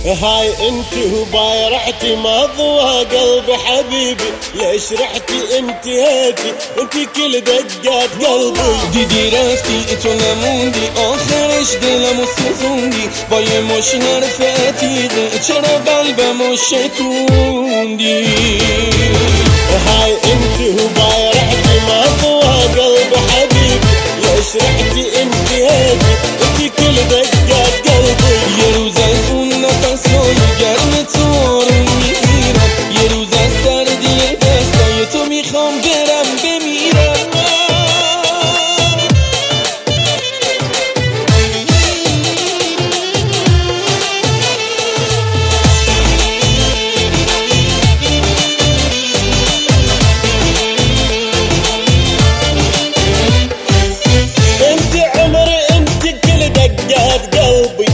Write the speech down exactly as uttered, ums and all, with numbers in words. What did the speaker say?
هاي انت وبايرعتي مضوى قلبي حبيبي، ليش رحتي انت هاتي انت كل دقات قلبي. دیدی رفتی تو نموندی آخرش دلمو سوزوندی با یه مش حرف عتیقه، چرا قلبمو شکوندی. هاي انت وبايرعتي مضوى قلبي حبيبي، ليش رحتي انت هاتي انت كل دقات قلبي. یه روز از اون نفسای گرم تو آروم میگیرم، یه روز از سردی دستای تو میخوام برم بمیرم. انت عمري انت كل دقات قلبي،